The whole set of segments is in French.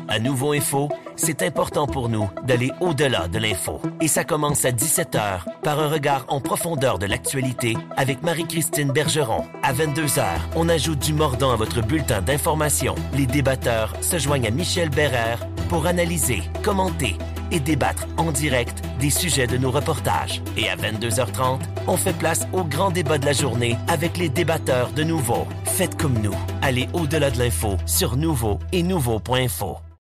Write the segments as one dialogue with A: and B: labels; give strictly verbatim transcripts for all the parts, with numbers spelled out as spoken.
A: À Nouveau Info, c'est important pour nous d'aller au-delà de l'info. Et ça commence à dix-sept heures par un regard en profondeur de l'actualité avec Marie-Christine Bergeron. À vingt-deux heures, on ajoute du mordant à votre bulletin d'information. Les débatteurs se joignent à Michel Bérère pour analyser, commenter et débattre en direct des sujets de nos reportages. Et à vingt-deux heures trente, on fait place au grand débat de la journée avec les débatteurs de Nouveau. Faites comme nous. Allez au-delà de l'info sur Nouveau et nouveau point info.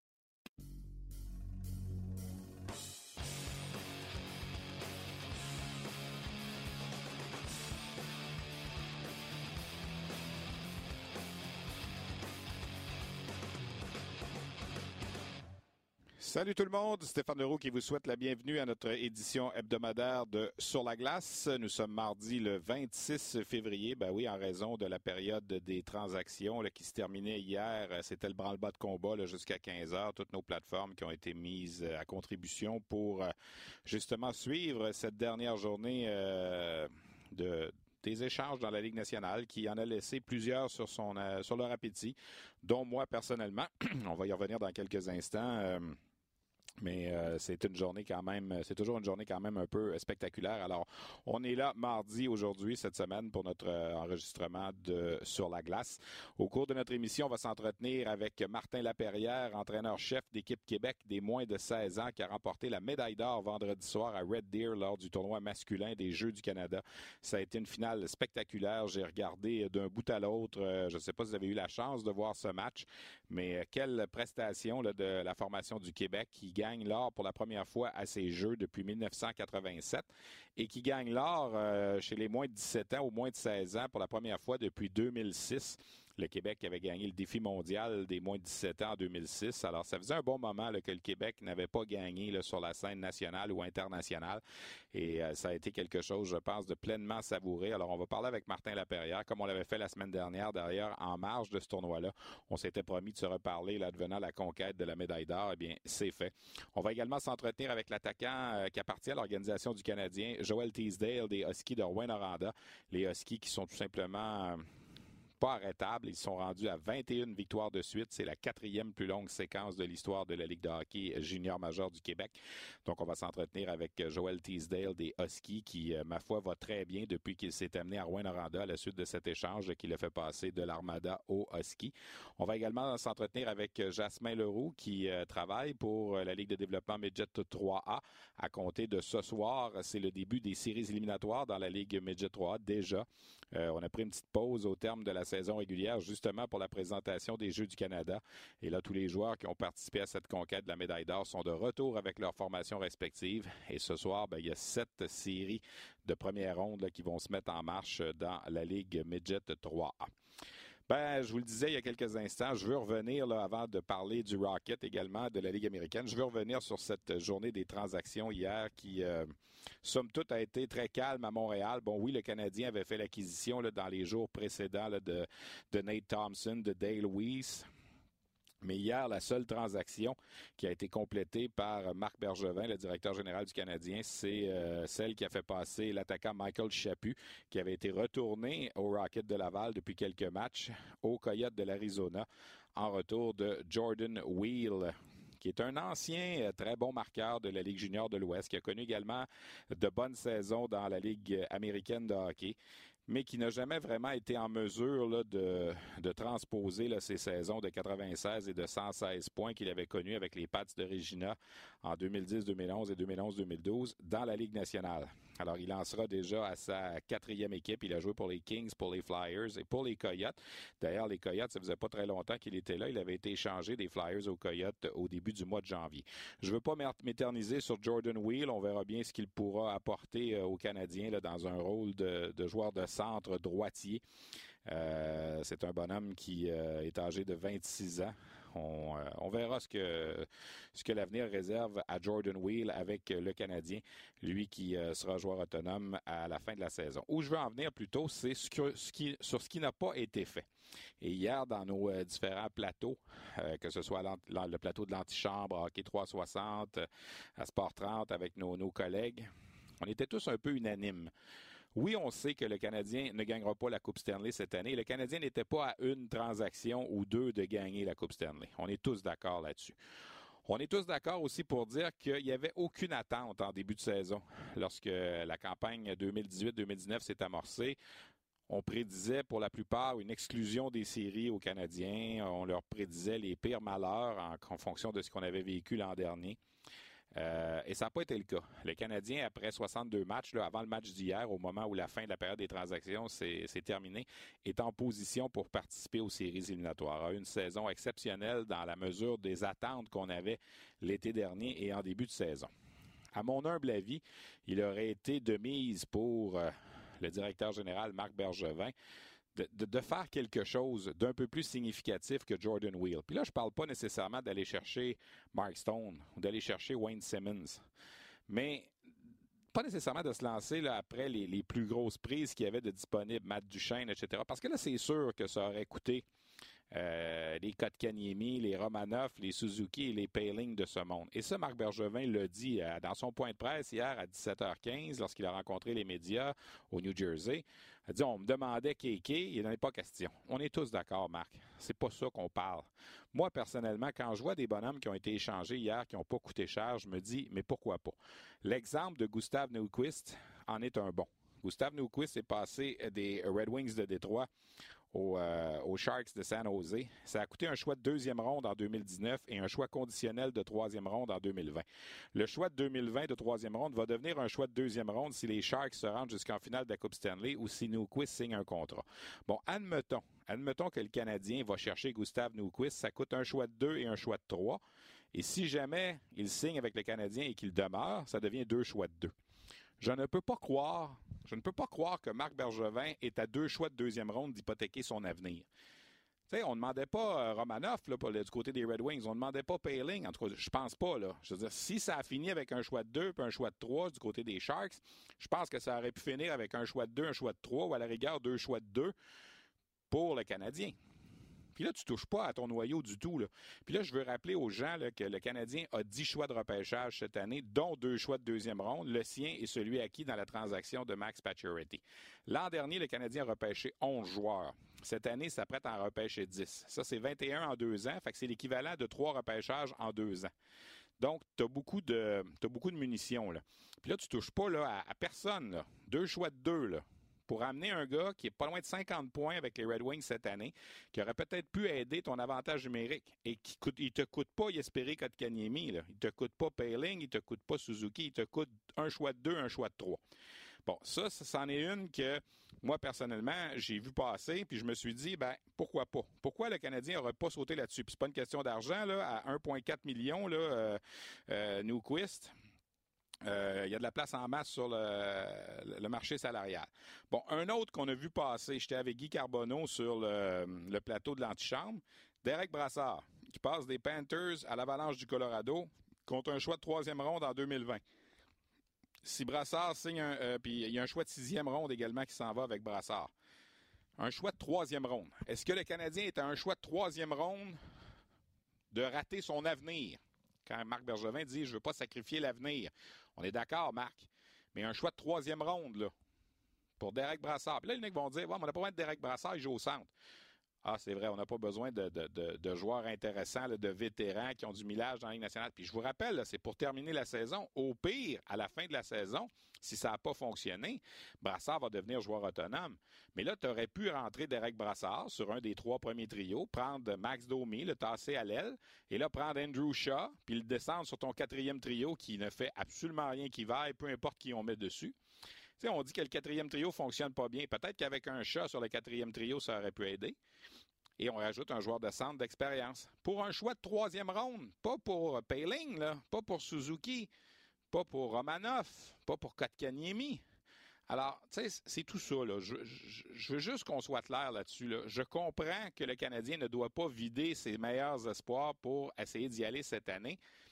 B: Salut tout le monde, Stéphane Leroux qui vous souhaite la bienvenue à notre édition hebdomadaire de Sur la glace. Nous sommes mardi le vingt-six février, ben oui, en raison de la période des transactions là, qui se terminait hier. C'était le branle-bas de combat là, jusqu'à quinze heures. Toutes nos plateformes qui ont été mises à contribution pour euh, justement suivre cette dernière journée euh, de... des échanges dans la Ligue nationale, qui en a laissé plusieurs sur son euh, sur leur appétit, dont moi personnellement. On va y revenir dans quelques instants. Euh, Mais euh, c'est une journée quand même, c'est toujours une journée quand même un peu spectaculaire. Alors, on est là mardi aujourd'hui, cette semaine, pour notre euh, enregistrement de Sur la glace. Au cours de notre émission, on va s'entretenir avec Martin Laperrière, entraîneur-chef d'équipe Québec des moins de seize ans, qui a remporté la médaille d'or vendredi soir à Red Deer lors du tournoi masculin des Jeux du Canada. Ça a été une finale spectaculaire. J'ai regardé d'un bout à l'autre. Euh, je ne sais pas si vous avez eu la chance de voir ce match, mais euh, quelle prestation là, de la formation du Québec qui gagne l'or pour la première fois à ces Jeux depuis mille neuf cent quatre-vingt-sept et qui gagne l'or euh, chez les moins de dix-sept ans ou moins de seize ans pour la première fois depuis deux mille six. Le Québec avait gagné le défi mondial des moins de dix-sept ans en deux mille six. Alors, ça faisait un bon moment là, que le Québec n'avait pas gagné là, sur la scène nationale ou internationale. Et euh, ça a été quelque chose, je pense, de pleinement savouré. Alors, on va parler avec Martin Laperrière, comme on l'avait fait la semaine dernière, d'ailleurs, en marge de ce tournoi-là. On s'était promis de se reparler, là, advenant la conquête de la médaille d'or. Eh bien, c'est fait. On va également s'entretenir avec l'attaquant euh, qui appartient à l'Organisation du Canadien, Joel Teasdale, des Huskies de Rouyn-Noranda. Les Huskies qui sont tout simplement... Euh, pas arrêtables. Ils sont rendus à vingt et une victoires de suite. C'est la quatrième plus longue séquence de l'histoire de la Ligue de hockey junior majeur du Québec. Donc, on va s'entretenir avec Joel Teasdale des Huskies qui, ma foi, va très bien depuis qu'il s'est amené à Rouyn-Noranda à la suite de cet échange qui l'a fait passer de l'Armada au Husky. On va également s'entretenir avec Jasmin Leroux qui euh, travaille pour la Ligue de développement Midget trois A. À compter de ce soir, c'est le début des séries éliminatoires dans la Ligue Midget trois A déjà. Euh, on a pris une petite pause au terme de la saison régulière, justement pour la présentation des Jeux du Canada. Et là, tous les joueurs qui ont participé à cette conquête de la médaille d'or sont de retour avec leurs formations respectives. Et ce soir, ben, il y a sept séries de première ronde là, qui vont se mettre en marche dans la Ligue Midget trois A. Ben, je vous le disais il y a quelques instants, je veux revenir, là, avant de parler du Rocket également, de la Ligue américaine, je veux revenir sur cette journée des transactions hier qui, euh, somme toute, a été très calme à Montréal. Bon, oui, le Canadien avait fait l'acquisition là, dans les jours précédents là, de, de Nate Thompson, de Dale Weiss. Mais hier, la seule transaction qui a été complétée par Marc Bergevin, le directeur général du Canadien, c'est euh, celle qui a fait passer l'attaquant Michael Chaput, qui avait été retourné au Rocket de Laval depuis quelques matchs, au Coyote de l'Arizona, en retour de Jordan Wheel, qui est un ancien très bon marqueur de la Ligue junior de l'Ouest, qui a connu également de bonnes saisons dans la Ligue américaine de hockey, mais qui n'a jamais vraiment été en mesure là, de, de transposer là, ses saisons de quatre-vingt-seize et de cent seize points qu'il avait connues avec les Pats de Regina en deux mille dix, deux mille onze et deux mille onze deux mille douze dans la Ligue nationale. Alors, il en sera déjà à sa quatrième équipe. Il a joué pour les Kings, pour les Flyers et pour les Coyotes. D'ailleurs, les Coyotes, ça faisait pas très longtemps qu'il était là. Il avait été échangé des Flyers aux Coyotes au début du mois de janvier. Je ne veux pas m'éterniser sur Jordan Wheel. On verra bien ce qu'il pourra apporter aux Canadiens là, dans un rôle de, de joueur de centre droitier. Euh, c'est un bonhomme qui euh, est âgé de vingt-six ans. On, euh, on verra ce que, ce que l'avenir réserve à Jordan Wheel avec le Canadien, lui qui euh, sera joueur autonome à la fin de la saison. Où je veux en venir plutôt, c'est ce que, ce qui, sur ce qui n'a pas été fait. Et hier, dans nos euh, différents plateaux, euh, que ce soit le plateau de l'antichambre, Hockey trois cent soixante, à Sport trente avec nos, nos collègues, on était tous un peu unanimes. Oui, on sait que le Canadien ne gagnera pas la Coupe Stanley cette année. Le Canadien n'était pas à une transaction ou deux de gagner la Coupe Stanley. On est tous d'accord là-dessus. On est tous d'accord aussi pour dire qu'il n'y avait aucune attente en début de saison. Lorsque la campagne deux mille dix-huit deux mille dix-neuf s'est amorcée, on prédisait pour la plupart une exclusion des séries aux Canadiens. On leur prédisait les pires malheurs en, en fonction de ce qu'on avait vécu l'an dernier. Euh, et ça n'a pas été le cas. Le Canadien, après soixante-deux matchs, là, avant le match d'hier, au moment où la fin de la période des transactions s'est terminée, est en position pour participer aux séries éliminatoires. A eu une saison exceptionnelle dans la mesure des attentes qu'on avait l'été dernier et en début de saison. À mon humble avis, il aurait été de mise pour euh, le directeur général Marc Bergevin De, de, de faire quelque chose d'un peu plus significatif que Jordan Weal. Puis là, je ne parle pas nécessairement d'aller chercher Mark Stone ou d'aller chercher Wayne Simmons, mais pas nécessairement de se lancer là, après les, les plus grosses prises qu'il y avait de disponibles, Matt Duchesne, et cetera. Parce que là, c'est sûr que ça aurait coûté euh, les Kotkaniemi, les Romanov, les Suzuki et les Poehling de ce monde. Et ça, Marc Bergevin l'a dit euh, dans son point de presse hier à dix-sept heures quinze, lorsqu'il a rencontré les médias au New Jersey. Il a dit, on me demandait Kéké, il n'en est pas question. On est tous d'accord, Marc. C'est pas ça qu'on parle. Moi, personnellement, quand je vois des bonhommes qui ont été échangés hier, qui n'ont pas coûté cher, je me dis, mais pourquoi pas? L'exemple de Gustav Nyquist en est un bon. Gustav Nyquist est passé des Red Wings de Détroit Aux, euh, aux Sharks de San Jose. Ça a coûté un choix de deuxième ronde en deux mille dix-neuf et un choix conditionnel de troisième ronde en deux mille vingt. Le choix de deux mille vingt de troisième ronde va devenir un choix de deuxième ronde si les Sharks se rendent jusqu'en finale de la Coupe Stanley ou si Nyquist signe un contrat. Bon, admettons, admettons que le Canadien va chercher Gustav Nyquist, ça coûte un choix de deux et un choix de trois. Et si jamais il signe avec le Canadien et qu'il demeure, ça devient deux choix de deux. Je ne peux pas croire, je ne peux pas croire que Marc Bergevin est à deux choix de deuxième ronde d'hypothéquer son avenir. Tu sais, on ne demandait pas euh, Romanov là, pour le, du côté des Red Wings, on ne demandait pas Poehling, en tout cas, je pense pas. Là. Je veux dire, si ça a fini avec un choix de deux puis un choix de trois du côté des Sharks, je pense que ça aurait pu finir avec un choix de deux, un choix de trois ou à la rigueur deux choix de deux pour le Canadien. Puis là, tu ne touches pas à ton noyau du tout. Là. Puis là, je veux rappeler aux gens là, que le Canadien a dix choix de repêchage cette année, dont deux choix de deuxième ronde, le sien et celui acquis dans la transaction de Max Pacioretty. L'an dernier, le Canadien a repêché onze joueurs. Cette année, ça s'apprête à en repêcher dix. Ça, c'est vingt et un en deux ans, fait que c'est l'équivalent de trois repêchages en deux ans. Donc, tu as beaucoup de, t'as beaucoup de munitions. Là. Puis là, tu ne touches pas là, à, à personne. Là. Deux choix de deux, là. Pour amener un gars qui est pas loin de cinquante points avec les Red Wings cette année, qui aurait peut-être pu aider ton avantage numérique et qui coûte, il te coûte pas Jesperi Kotkaniemi, là. Il te coûte pas Poehling, il te coûte pas Suzuki, il te coûte un choix de deux, un choix de trois. Bon, ça, ça, c'en est une que moi, personnellement, j'ai vu passer, puis je me suis dit, ben pourquoi pas? Pourquoi le Canadien n'aurait pas sauté là-dessus? Puis c'est pas une question d'argent, là, à un virgule quatre million, là, euh, euh, Nyquist. Il euh, y a de la place en masse sur le, le marché salarial. Bon, un autre qu'on a vu passer, j'étais avec Guy Carbonneau sur le, le plateau de l'antichambre, Derek Brassard, qui passe des Panthers à l'Avalanche du Colorado contre un choix de troisième ronde en deux mille vingt. Si Brassard signe un... Euh, puis il y a un choix de sixième ronde également qui s'en va avec Brassard. Un choix de troisième ronde. Est-ce que le Canadien est à un choix de troisième ronde de rater son avenir? Quand Marc Bergevin dit « je ne veux pas sacrifier l'avenir ». On est d'accord, Marc. Mais un choix de troisième ronde, là, pour Derek Brassard. Puis là, les mecs vont dire ouais, « on n'a pas besoin de Derek Brassard, il joue au centre ». Ah, c'est vrai, on n'a pas besoin de, de, de, de joueurs intéressants, là, de vétérans qui ont du millage dans la Ligue nationale. Puis je vous rappelle, là, c'est pour terminer la saison. Au pire, à la fin de la saison, si ça n'a pas fonctionné, Brassard va devenir joueur autonome. Mais là, tu aurais pu rentrer Derek Brassard sur un des trois premiers trios, prendre Max Domi, le tasser à l'aile, et là, prendre Andrew Shaw, puis le descendre sur ton quatrième trio qui ne fait absolument rien qui vaille, peu importe qui on met dessus. Tu sais, on dit que le quatrième trio fonctionne pas bien. Peut-être qu'avec un chat sur le quatrième trio, ça aurait pu aider. Et on rajoute un joueur de centre d'expérience. Pour un choix de troisième ronde, pas pour Poehling, là, pas pour Suzuki, pas pour Romanov, pas pour Kotkaniemi. Alors, tu sais, c'est tout ça. Là. Je, je, je veux juste qu'on soit clair là-dessus. Là. Je comprends que le Canadien ne doit pas vider ses meilleurs espoirs pour essayer d'y aller cette année.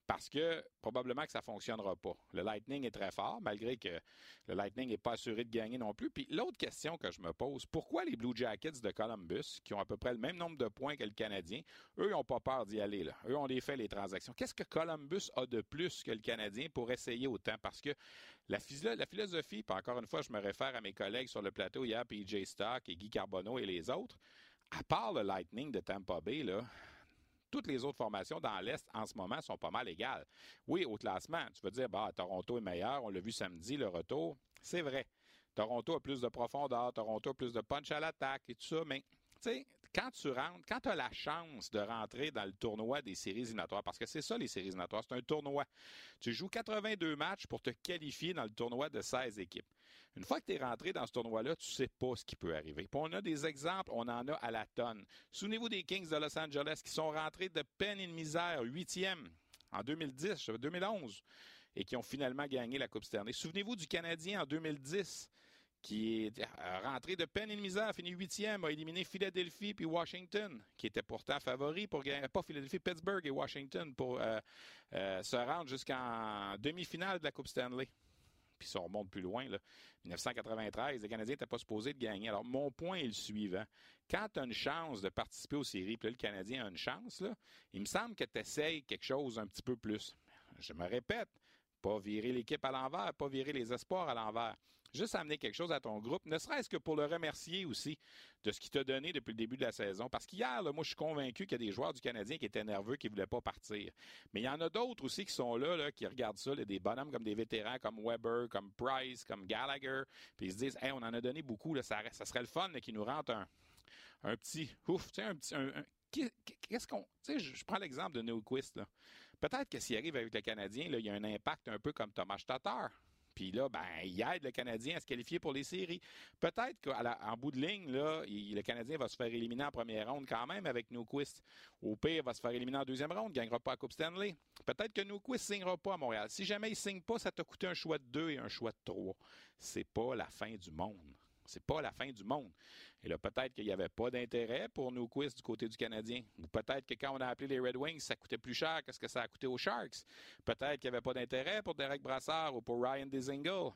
B: Parce que probablement que ça ne fonctionnera pas. Le Lightning est très fort, malgré que le Lightning n'est pas assuré de gagner non plus. Puis l'autre question que je me pose, pourquoi les Blue Jackets de Columbus, qui ont à peu près le même nombre de points que le Canadien, eux, ils n'ont pas peur d'y aller, là. Eux, on les fait les transactions. Qu'est-ce que Columbus a de plus que le Canadien pour essayer autant? Parce que la, philo- la philosophie, puis encore une fois, je me réfère à mes collègues sur le plateau hier, P J Stock et Guy Carbonneau et les autres, à part le Lightning de Tampa Bay, là, toutes les autres formations dans l'Est, en ce moment, sont pas mal égales. Oui, au classement, tu vas dire, bah, Toronto est meilleur, on l'a vu samedi, le retour. C'est vrai. Toronto a plus de profondeur, Toronto a plus de punch à l'attaque et tout ça, mais tu sais, quand tu rentres, quand tu as la chance de rentrer dans le tournoi des séries éliminatoires, parce que c'est ça les séries éliminatoires, c'est un tournoi. Tu joues quatre-vingt-deux matchs pour te qualifier dans le tournoi de seize équipes. Une fois que tu es rentré dans ce tournoi-là, tu ne sais pas ce qui peut arriver. Puis on a des exemples, on en a à la tonne. Souvenez-vous des Kings de Los Angeles qui sont rentrés de peine et de misère, huitième en deux mille dix, deux mille onze, et qui ont finalement gagné la Coupe Stanley. Souvenez-vous du Canadien en deux mille dix, qui est rentré de peine et de misère, fini huitième, a éliminé Philadelphie puis Washington, qui étaient pourtant favoris pour gagner, pas Philadelphie, Pittsburgh et Washington, pour euh, euh, se rendre jusqu'en demi-finale de la Coupe Stanley. Puis ça remonte plus loin, là. dix-neuf cent quatre-vingt-treize, les Canadiens n'étaient pas supposés de gagner. Alors, mon point est le suivant. Quand tu as une chance de participer aux séries, puis là, le Canadien a une chance, là, il me semble que tu essayes quelque chose un petit peu plus. Je me répète, pas virer l'équipe à l'envers, pas virer les espoirs à l'envers. Juste amener quelque chose à ton groupe, ne serait-ce que pour le remercier aussi de ce qu'il t'a donné depuis le début de la saison. Parce qu'hier, là, moi, je suis convaincu qu'il y a des joueurs du Canadien qui étaient nerveux, qui ne voulaient pas partir. Mais il y en a d'autres aussi qui sont là, là qui regardent ça, là, des bonhommes comme des vétérans, comme Weber, comme Price, comme Gallagher, puis ils se disent, hey, on en a donné beaucoup, là, ça, ça serait le fun là, qu'ils nous rentrent un, un petit ouf, tu sais, un petit. Un, un, qu'est-ce qu'on. Tu sais, je, je prends l'exemple de Nyquist, là. Peut-être que s'il arrive avec le Canadien, là, il y a un impact un peu comme Thomas Tatar. Puis là, ben, il aide le Canadien à se qualifier pour les séries. Peut-être qu'en bout de ligne, là, il, le Canadien va se faire éliminer en première ronde quand même avec Nyquist. Au pire, il va se faire éliminer en deuxième ronde, ne gagnera pas la Coupe Stanley. Peut-être que Nyquist ne signera pas à Montréal. Si jamais il ne signe pas, ça t'a coûté un choix de deux et un choix de trois. C'est pas la fin du monde. C'est pas la fin du monde. Et là, peut-être qu'il n'y avait pas d'intérêt pour Nyquist du côté du Canadien. Ou peut-être que quand on a appelé les Red Wings, ça coûtait plus cher que ce que ça a coûté aux Sharks. Peut-être qu'il n'y avait pas d'intérêt pour Derek Brassard ou pour Ryan Dzingel.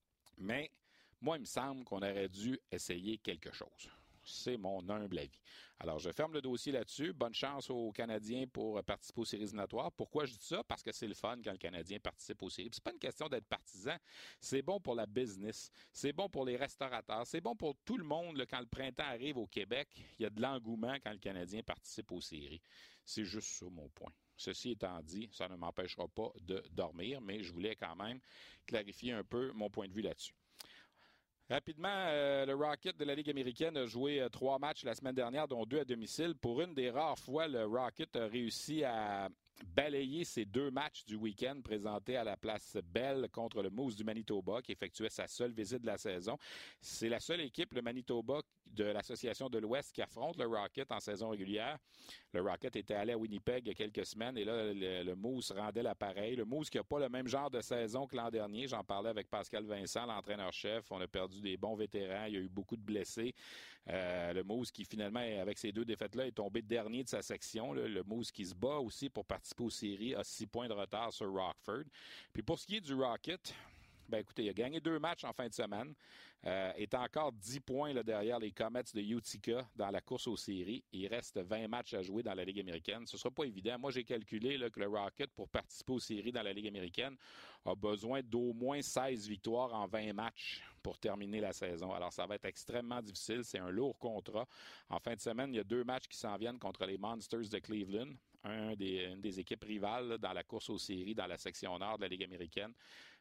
B: Mais moi, il me semble qu'on aurait dû essayer quelque chose. C'est mon humble avis. Alors, je ferme le dossier là-dessus. Bonne chance aux Canadiens pour participer aux séries éliminatoires. Pourquoi je dis ça? Parce que c'est le fun quand le Canadien participe aux séries. C'est pas une question d'être partisan. C'est bon pour la business. C'est bon pour les restaurateurs. C'est bon pour tout le monde. Là, quand le printemps arrive au Québec, il y a de l'engouement quand le Canadien participe aux séries. C'est juste ça, mon point. Ceci étant dit, ça ne m'empêchera pas de dormir, mais je voulais quand même clarifier un peu mon point de vue là-dessus. Rapidement, euh, le Rocket de la Ligue américaine a joué euh, trois matchs la semaine dernière, dont deux à domicile. Pour une des rares fois, le Rocket a réussi à balayer ses deux matchs du week-end présentés à la place Bell contre le Moose du Manitoba, qui effectuait sa seule visite de la saison. C'est la seule équipe, le Manitoba, de l'Association de l'Ouest qui affronte le Rocket en saison régulière. Le Rocket était allé à Winnipeg il y a quelques semaines et là, le, le Moose rendait l'appareil. Le Moose qui n'a pas le même genre de saison que l'an dernier. J'en parlais avec Pascal Vincent, l'entraîneur-chef. On a perdu des bons vétérans. Il y a eu beaucoup de blessés. Euh, le Moose qui, finalement, avec ces deux défaites-là, est tombé dernier de sa section. Là. Le Moose qui se bat aussi pour participer aux séries a six points de retard sur Rockford. Puis pour ce qui est du Rocket, ben écoutez, il a gagné deux matchs en fin de semaine. Euh, est encore dix points là, derrière les Comets de Utica dans la course aux séries. Il reste vingt matchs à jouer dans la Ligue américaine. Ce ne sera pas évident. Moi, j'ai calculé là, que le Rocket, pour participer aux séries dans la Ligue américaine, a besoin d'au moins seize victoires en vingt matchs pour terminer la saison. Alors, ça va être extrêmement difficile. C'est un lourd contrat. En fin de semaine, il y a deux matchs qui s'en viennent contre les Monsters de Cleveland, un des, une des équipes rivales là, dans la course aux séries dans la section nord de la Ligue américaine.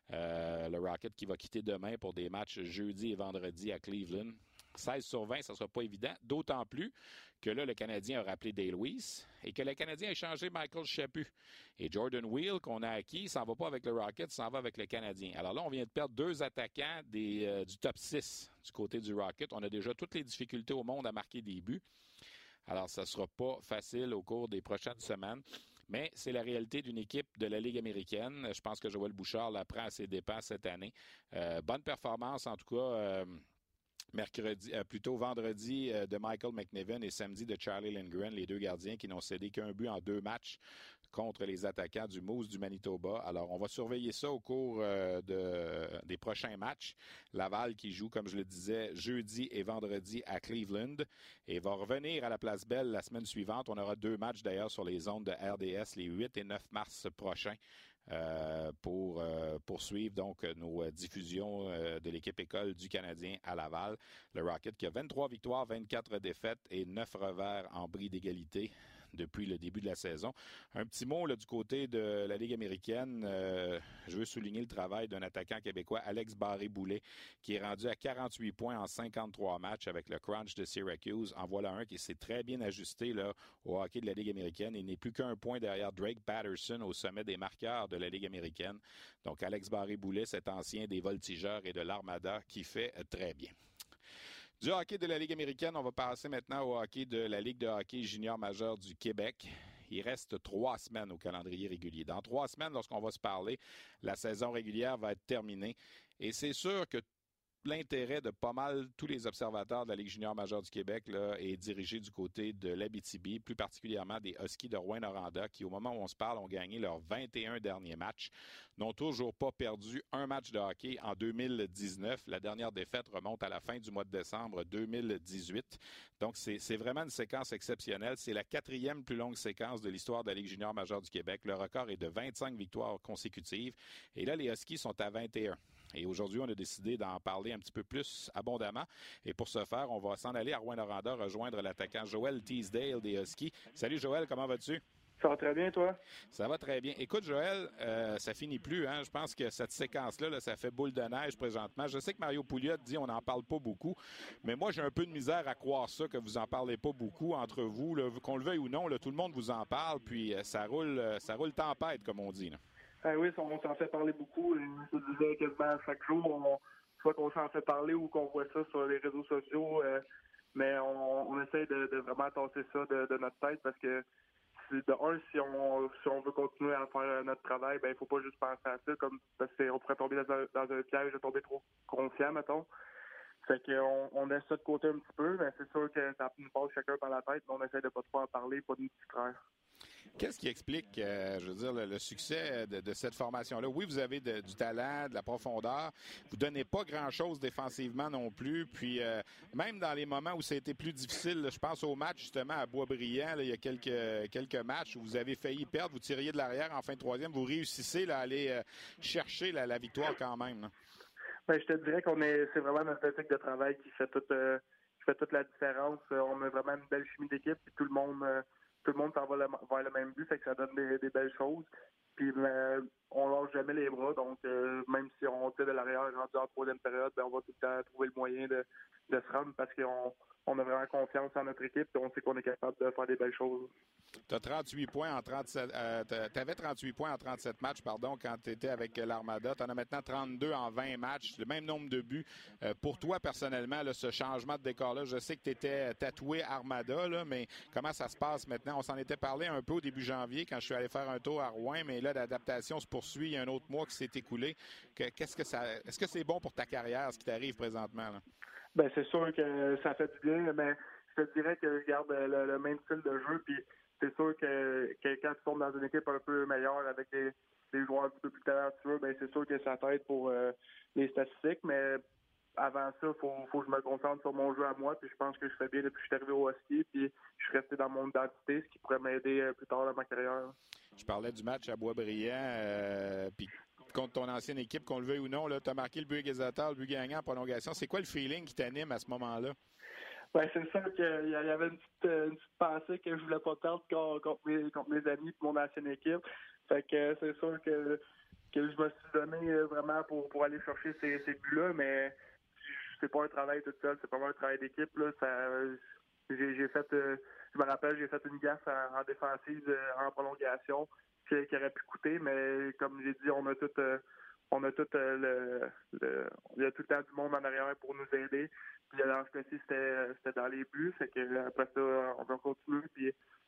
B: Euh, le Rocket qui va quitter demain pour des matchs jeudi et vendredi à Cleveland. seize sur vingt, ça ne sera pas évident. D'autant plus que là, le Canadien a rappelé Dale Weiss et que le Canadien a échangé Michael Chaput. Et Jordan Wheel, qu'on a acquis, il s'en va pas avec le Rocket, il s'en va avec le Canadien. Alors là, on vient de perdre deux attaquants des, euh, du top six du côté du Rocket. On a déjà toutes les difficultés au monde à marquer des buts. Alors, ça ne sera pas facile au cours des prochaines semaines. Mais c'est la réalité d'une équipe de la Ligue américaine. Je pense que Joël Bouchard la prend à ses dépens cette année. Euh, bonne performance, en tout cas, euh, mercredi, euh, plutôt vendredi euh, de Michael McNiven et samedi de Charlie Lindgren, les deux gardiens qui n'ont cédé qu'un but en deux matchs contre les attaquants du Moose du Manitoba. Alors, on va surveiller ça au cours euh, de, des prochains matchs. Laval qui joue, comme je le disais, jeudi et vendredi à Cleveland et va revenir à la Place Belle la semaine suivante. On aura deux matchs d'ailleurs sur les ondes de R D S les huit et neuf mars prochains. Euh, pour euh, poursuivre donc nos euh, diffusions euh, de l'équipe école du Canadien à Laval. Le Rocket qui a vingt-trois victoires, vingt-quatre défaites et neuf revers en bris d'égalité depuis le début de la saison. Un petit mot là, du côté de la Ligue américaine. Euh, je veux souligner le travail d'un attaquant québécois, Alex Barré-Boulet, qui est rendu à quarante-huit points en cinquante-trois matchs avec le Crunch de Syracuse. En voilà un qui s'est très bien ajusté là, au hockey de la Ligue américaine. Il n'est plus qu'un point derrière Drake Patterson au sommet des marqueurs de la Ligue américaine. Donc, Alex Barré-Boulet, cet ancien des Voltigeurs et de l'Armada, qui fait très bien. Du hockey de la Ligue américaine, on va passer maintenant au hockey de la Ligue de hockey junior majeur du Québec. Il reste trois semaines au calendrier régulier. Dans trois semaines, lorsqu'on va se parler, la saison régulière va être terminée. Et c'est sûr que l'intérêt de pas mal tous les observateurs de la Ligue junior majeure du Québec là, est dirigé du côté de l'Abitibi, plus particulièrement des Huskies de Rouyn-Noranda, qui, au moment où on se parle, ont gagné leurs vingt et un derniers matchs, n'ont toujours pas perdu un match de hockey en deux mille dix-neuf. La dernière défaite remonte à la fin du mois de décembre deux mille dix-huit. Donc, c'est, c'est vraiment une séquence exceptionnelle. C'est la quatrième plus longue séquence de l'histoire de la Ligue junior majeure du Québec. Le record est de vingt-cinq victoires consécutives. Et là, les Huskies sont à vingt et un. Et aujourd'hui, on a décidé d'en parler un petit peu plus abondamment. Et pour ce faire, on va s'en aller à Rouyn-Noranda rejoindre l'attaquant Joel Teasdale des Huskies. Salut Joël, comment vas-tu?
C: Ça va très bien, toi?
B: Ça va très bien. Écoute, Joël, euh, ça finit plus. Hein? Je pense que cette séquence-là, là, ça fait boule de neige présentement. Je sais que Mario Pouliot dit on n'en parle pas beaucoup, mais moi, j'ai un peu de misère à croire ça, que vous n'en parlez pas beaucoup entre vous. Là, qu'on le veuille ou non, là, tout le monde vous en parle, puis euh, ça roule, euh, ça roule tempête, comme on dit. Là.
C: Ah oui, on s'en fait parler beaucoup. Je te disais quasiment chaque jour, on, soit qu'on s'en fait parler ou qu'on voit ça sur les réseaux sociaux, euh, mais on, on essaie de, de vraiment tasser ça de, de notre tête parce que de un, si on si on veut continuer à faire notre travail, ben il faut pas juste penser à ça, comme parce qu'on pourrait tomber dans un, dans un piège de tomber trop confiant, mettons. Fait qu'on on laisse ça de côté un petit peu, mais c'est sûr que ça nous passe chacun par la tête, mais on essaie de pas trop en parler, pas de nous distraire.
B: Qu'est-ce qui explique, euh, je veux dire, le, le succès de, de cette formation-là? Oui, vous avez de, du talent, de la profondeur. Vous donnez pas grand-chose défensivement non plus. Puis euh, même dans les moments où ça a été plus difficile, là, je pense au match justement à Boisbriand, là, il y a quelques quelques matchs où vous avez failli perdre, vous tiriez de l'arrière en fin de troisième, vous réussissez là, à aller euh, chercher la, la victoire quand même. Là.
C: Ben, je te dirais qu'on est, c'est vraiment notre éthique de travail qui fait toute, euh, qui fait toute la différence. On a vraiment une belle chimie d'équipe, puis tout le monde. Euh, Tout le monde s'en va le, vers le même but, fait que ça donne des, des belles choses. Puis euh, on lâche jamais les bras, donc euh, même si on tire de l'arrière rendu en troisième période, ben on va tout le temps trouver le moyen de, de se rendre parce qu'on on a vraiment confiance en notre équipe et on sait qu'on est capable de faire des belles choses.
B: Tu as trente-huit points en trente-sept. Euh, tu avais trente-huit points en trente-sept matchs, pardon, quand tu étais avec l'Armada. Tu en as maintenant trente-deux en vingt matchs, le même nombre de buts. Euh, pour toi, personnellement, là, ce changement de décor-là, je sais que tu étais tatoué Armada, là, mais comment ça se passe maintenant? On s'en était parlé un peu au début janvier quand je suis allé faire un tour à Rouen, mais là, l'adaptation se poursuit. Il y a un autre mois qui s'est écoulé. Que, qu'est-ce que ça, est-ce que c'est bon pour ta carrière, ce qui t'arrive présentement? Là?
C: Ben c'est sûr que ça fait du bien, mais je te dirais que je garde le, le même style de jeu, puis c'est sûr que, que quand tu tombes dans une équipe un peu meilleure avec des, des joueurs un petit peu plus talentueux, ben c'est sûr que ça t'aide pour euh, les statistiques, mais avant ça, il faut, faut que je me concentre sur mon jeu à moi, puis je pense que je fais bien depuis que je suis arrivé au Husky, puis je suis resté dans mon identité, ce qui pourrait m'aider euh, plus tard dans ma carrière.
B: Je parlais du match à Boisbriand, euh, puis contre ton ancienne équipe, qu'on le veuille ou non, tu as marqué le but égalisateur, le but gagnant en prolongation. C'est quoi le feeling qui t'anime à ce moment-là?
C: Ben, c'est sûr qu'il y avait une petite, une petite pensée que je voulais pas perdre contre, contre, mes, contre mes amis et mon ancienne équipe. Fait que c'est sûr que, que je me suis donné vraiment pour, pour aller chercher ces, ces buts-là, mais c'est pas un travail tout seul, c'est pas un travail d'équipe. Là. Ça, j'ai, j'ai fait, je me rappelle, j'ai fait une gaffe en, en défensive en prolongation qui, qui aurait pu coûter, mais comme j'ai dit, on a tout, on a tout le, le, il y a tout le temps du monde en arrière pour nous aider. Puis dans ce cas-ci, c'était, c'était dans les buts, fait que après ça, on va continuer. Puis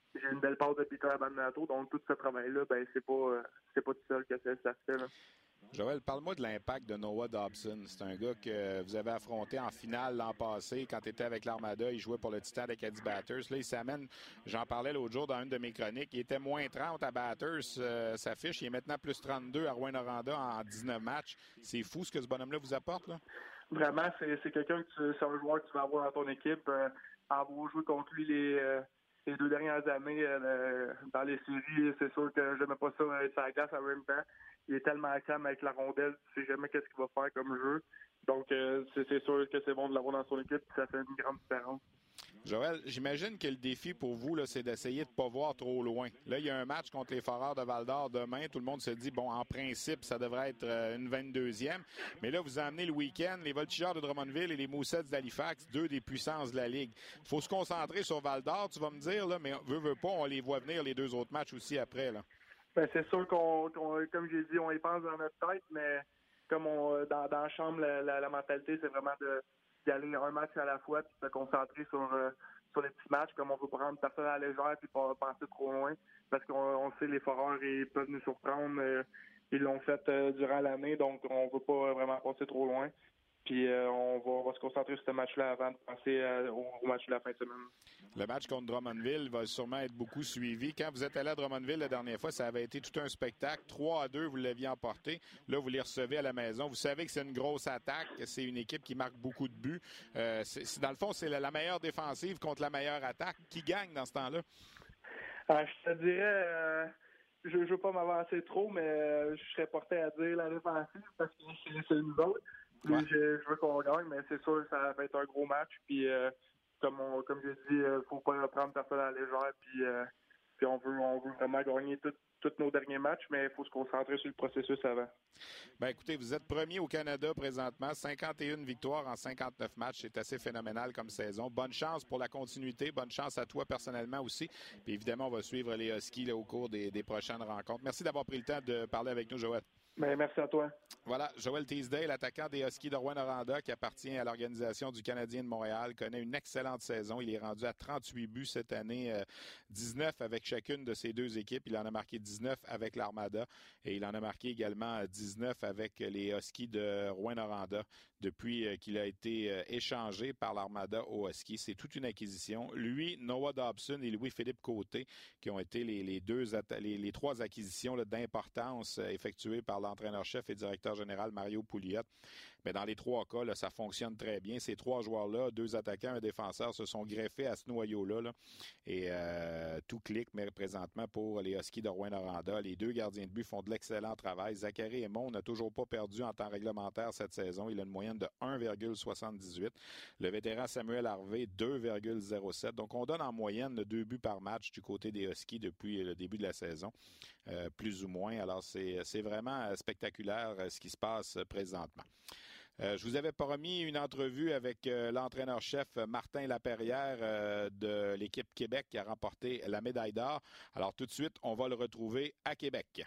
C: j'ai une belle passe de Peter Abbandonato. Donc, tout ce travail-là, ben c'est pas, euh, c'est pas tout seul que ça, ça se fait. Là.
B: Joël, parle-moi de l'impact de Noah Dobson. C'est un gars que vous avez affronté en finale l'an passé quand tu étais avec l'Armada. Il jouait pour le Titan d'Acadie Batters. Là, il s'amène, j'en parlais l'autre jour dans une de mes chroniques, il était moins trente à Batters, euh, sa fiche. Il est maintenant plus trente-deux à Rouyn-Noranda en dix-neuf matchs. C'est fou ce que ce bonhomme-là vous apporte, là?
C: Vraiment, c'est, c'est quelqu'un que tu, c'est un joueur que tu vas avoir dans ton équipe. Euh, avoir joué contre lui les, euh, les deux dernières années euh, dans les séries, c'est sûr que je n'aimais pas ça être sur la glace à même temps. Il est tellement calme avec la rondelle, tu sais jamais qu'est-ce qu'il va faire comme jeu. Donc, euh, c'est, c'est sûr que c'est bon de l'avoir dans son équipe, ça fait une grande différence.
B: Joël, j'imagine que le défi pour vous, là, c'est d'essayer de ne pas voir trop loin. Là, il y a un match contre les Foreurs de Val-d'Or demain. Tout le monde se dit, bon, en principe, ça devrait être euh, une vingt-deuxième. Mais là, vous emmenez le week-end les Voltigeurs de Drummondville et les Moussets d'Halifax, deux des puissances de la Ligue. Il faut se concentrer sur Val-d'Or, tu vas me dire, là, mais veut, veut pas, on les voit venir les deux autres matchs aussi après, là.
C: Ben, c'est sûr qu'on, qu'on, comme j'ai dit, on y pense dans notre tête, mais comme on, dans, dans la chambre, la, la, la mentalité, c'est vraiment de, d'y aller un match à la fois, puis de se concentrer sur, euh, sur les petits matchs, comme on veut prendre personne à la légère, puis pas penser trop loin, parce qu'on on sait les Foreurs, ils peuvent nous surprendre. Euh, ils l'ont fait euh, durant l'année, donc on ne veut pas vraiment passer trop loin. Puis euh, on, va, on va se concentrer sur ce match-là avant de passer euh, au, au match de la fin de semaine.
B: Le match contre Drummondville va sûrement être beaucoup suivi. Quand vous êtes allé à Drummondville la dernière fois, ça avait été tout un spectacle. trois à deux, vous l'aviez emporté. Là, vous les recevez à la maison. Vous savez que c'est une grosse attaque. C'est une équipe qui marque beaucoup de buts. Euh, c'est, c'est, dans le fond, c'est la, la meilleure défensive contre la meilleure attaque. Qui gagne dans ce temps-là?
C: Euh, je te dirais... Euh... Je ne veux pas m'avancer trop, mais euh, je serais porté à dire la défensive parce que c'est, c'est nous autres. Ouais. Je, je veux qu'on gagne, mais c'est sûr que ça va être un gros match. Puis, euh, comme on, comme je dis, il ne faut pas prendre personne à la légère. Puis, euh, puis on veut, on veut vraiment gagner tous nos derniers matchs, mais il faut se concentrer sur le processus avant.
B: Bien, écoutez, vous êtes premier au Canada présentement, cinquante et une victoires en cinquante-neuf matchs. C'est assez phénoménal comme saison. Bonne chance pour la continuité. Bonne chance à toi personnellement aussi. Puis évidemment, on va suivre les Huskies là, au cours des, des prochaines rencontres. Merci d'avoir pris le temps de parler avec nous, Joël.
C: Bien, merci à toi.
B: Voilà, Joël Teasdale, attaquant des Huskies de Rouyn-Noranda, qui appartient à l'organisation du Canadien de Montréal, connaît une excellente saison. Il est rendu à trente-huit buts cette année, euh, dix-neuf avec chacune de ses deux équipes. Il en a marqué dix-neuf avec l'Armada et il en a marqué également dix-neuf avec les Huskies de Rouyn-Noranda depuis euh, qu'il a été euh, échangé par l'Armada aux Huskies. C'est toute une acquisition. Lui, Noah Dobson et Louis-Philippe Côté, qui ont été les, les, deux, les, les trois acquisitions là, d'importance euh, effectuées par l'entraîneur-chef et directeur général Mario Pouliot. Mais dans les trois cas, là, ça fonctionne très bien. Ces trois joueurs-là, deux attaquants, un défenseur, se sont greffés à ce noyau-là. Là, et euh, tout clique, mais présentement pour les Huskies de Rouyn-Noranda. Les deux gardiens de but font de l'excellent travail. Zachary Aymon n'a toujours pas perdu en temps réglementaire cette saison. Il a une moyenne de un virgule soixante-dix-huit. Le vétéran Samuel Harvey, deux virgule zéro sept. Donc, on donne en moyenne deux buts par match du côté des Huskies depuis le début de la saison, euh, plus ou moins. Alors, c'est, c'est vraiment spectaculaire ce qui se passe présentement. Euh, je vous avais promis une entrevue avec euh, l'entraîneur-chef Martin Laperrière euh, de l'équipe Québec qui a remporté la médaille d'or. Alors tout de suite, on va le retrouver à Québec.